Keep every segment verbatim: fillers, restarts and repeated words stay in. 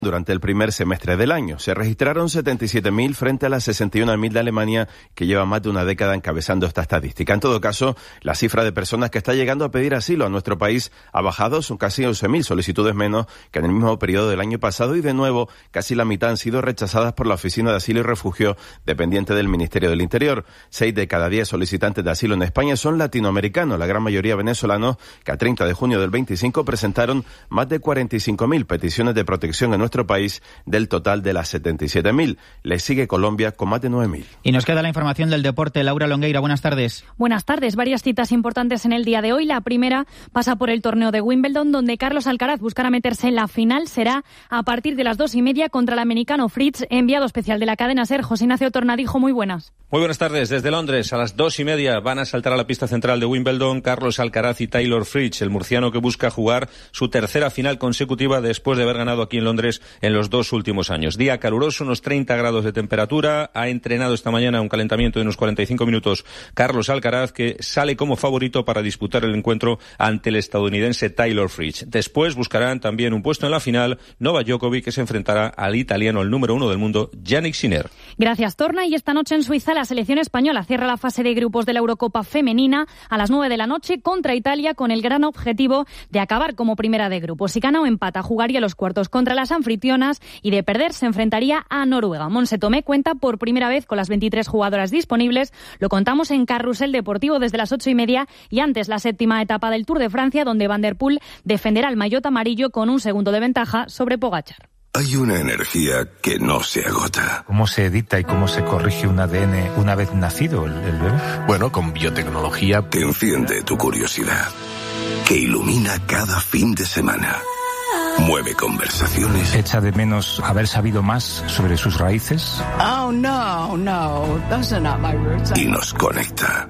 Durante el primer semestre del año se registraron setenta y siete mil frente a las sesenta y un mil de Alemania, que lleva más de una década encabezando esta estadística. En todo caso, la cifra de personas que está llegando a pedir asilo a nuestro país ha bajado, son casi once mil solicitudes menos que en el mismo periodo del año pasado, y de nuevo casi la mitad han sido rechazadas por la Oficina de Asilo y Refugio dependiente del Ministerio del Interior. Seis de cada diez solicitantes de asilo en España son latinoamericanos, la gran mayoría venezolanos, que a treinta de junio del veinticinco presentaron más de cuarenta y cinco mil peticiones de protección en nuestro país del total de las setenta y siete mil. Le sigue Colombia con más de nueve mil. Y nos queda la información del deporte. Laura Longueira, buenas tardes. Buenas tardes. Varias citas importantes en el día de hoy. La primera pasa por el torneo de Wimbledon, donde Carlos Alcaraz buscará meterse en la final. Será a partir de las dos y media contra el americano Fritz, enviado especial de la cadena SER. José Ignacio Tornadijo, muy buenas. Muy buenas tardes. Desde Londres, a las dos y media van a saltar a la pista central de Wimbledon Carlos Alcaraz y Taylor Fritz, el murciano que busca jugar su tercera final consecutiva después de haber ganado aquí en Londres en los dos últimos años. Día caluroso, unos treinta grados de temperatura. Ha entrenado esta mañana un calentamiento de unos cuarenta y cinco minutos Carlos Alcaraz, que sale como favorito para disputar el encuentro ante el estadounidense Taylor Fritz. Después buscarán también un puesto en la final Novak Djokovic, que se enfrentará al italiano, el número uno del mundo, Jannik Sinner. Gracias, Torna. Y esta noche en Suiza la selección española cierra la fase de grupos de la Eurocopa femenina a las nueve de la noche contra Italia, con el gran objetivo de acabar como primera de grupo. Si gana o empata, jugaría los cuartos contra las anfitrionas, y de perder se enfrentaría a Noruega. Monse Tomé cuenta por primera vez con las veintitrés jugadoras disponibles. Lo contamos en Carrusel Deportivo desde las ocho y media, y antes la séptima etapa del Tour de Francia, donde Van der Poel defenderá el maillot amarillo con un segundo de ventaja sobre Pogačar. Hay una energía que no se agota. ¿Cómo se edita y cómo se corrige un A D N una vez nacido el, el bebé? Bueno, con biotecnología que enciende tu curiosidad, que ilumina cada fin de semana, mueve conversaciones. ¿Echa de menos haber sabido más sobre sus raíces? Oh, no, no, those are not my roots. Y nos conecta.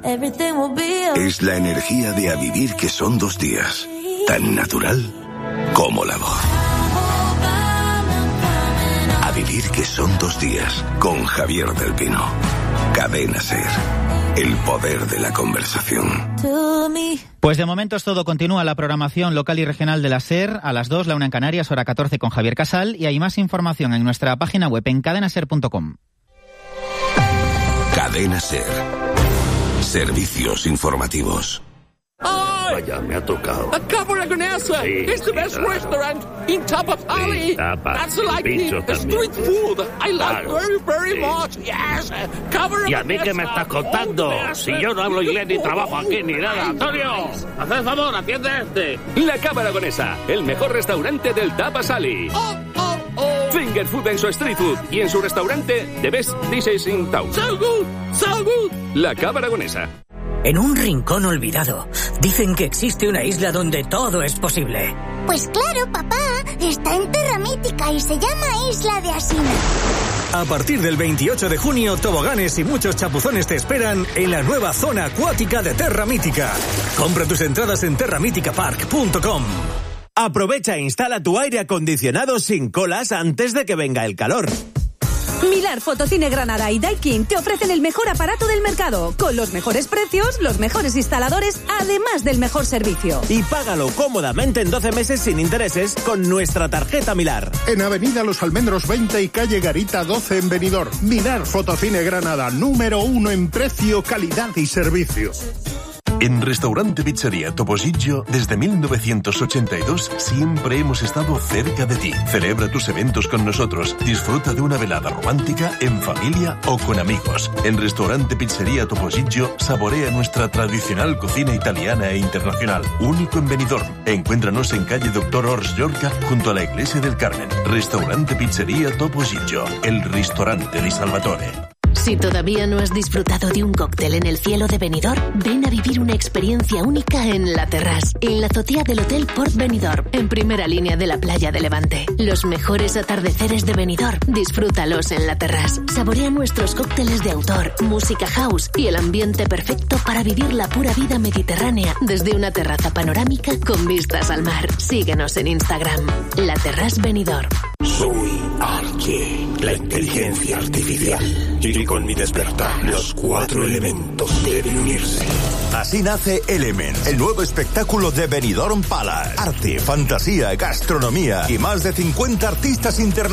Es la energía de A Vivir, que son dos días, tan natural como la voz. A Vivir, que son dos días, con Javier del Pino. Cadena SER. El poder de la conversación. Pues de momento es todo. Continúa la programación local y regional de la SER a las dos, la una en Canarias, hora catorce, con Javier Casal, y hay más información en nuestra página web en cadena ser punto com. Cadena SER. Servicios informativos. Vaya, me ha tocado. A Cabra-Gonesa. Sí, It's the sí, best claro. restaurant in Tapapali. Sí, tapas. That's like Bicho the, the también. street food. I like Claro. very, very Sí. much. Yes. Cabra-Gonesa. ¿Y a mí qué me estás contando? Oh, Si yo no hablo inglés ni trabajo aquí ni nada. Antonio, haz el favor, atiende a este. La Cabra-Gonesa, el mejor restaurante del Tapasali. Oh, oh, oh. Finger food en su street food y en su restaurante The Best Dishes in Town. So good, so good. La Cabra-Gonesa. En un rincón olvidado, dicen que existe una isla donde todo es posible. Pues claro, papá, está en Terra Mítica y se llama Isla de Asina. A partir del veintiocho de junio, toboganes y muchos chapuzones te esperan en la nueva zona acuática de Terra Mítica. Compra tus entradas en terra mítica park punto com. Aprovecha e instala tu aire acondicionado sin colas antes de que venga el calor. Milar, Fotocine Granada y Daikin te ofrecen el mejor aparato del mercado, con los mejores precios, los mejores instaladores, además del mejor servicio. Y págalo cómodamente en doce meses sin intereses con nuestra tarjeta Milar. En Avenida Los Almendros veinte y calle Garita doce en Benidorm. Milar, Fotocine Granada, número uno en precio, calidad y servicio. En Restaurante Pizzería Topollillo, desde mil novecientos ochenta y dos, siempre hemos estado cerca de ti. Celebra tus eventos con nosotros. Disfruta de una velada romántica, en familia o con amigos. En Restaurante Pizzería Topollillo, saborea nuestra tradicional cocina italiana e internacional. Único en Benidorm. Encuéntranos en calle Doctor Ors Llorca, junto a la Iglesia del Carmen. Restaurante Pizzería Topollillo, el ristorante di Salvatore. Si todavía no has disfrutado de un cóctel en el cielo de Benidorm, ven a vivir una experiencia única en La Terrasse, en la azotea del Hotel Port Benidorm, en primera línea de la playa de Levante. Los mejores atardeceres de Benidorm, disfrútalos en La Terrasse. Saborea nuestros cócteles de autor, música house y el ambiente perfecto para vivir la pura vida mediterránea desde una terraza panorámica con vistas al mar. Síguenos en Instagram, La Terrasse Benidorm. Soy Archie, la inteligencia artificial. Y con mi despertar, los cuatro elementos deben unirse. Así nace Element, el nuevo espectáculo de Benidorm Palace. Arte, fantasía, gastronomía y más de cincuenta artistas internacionales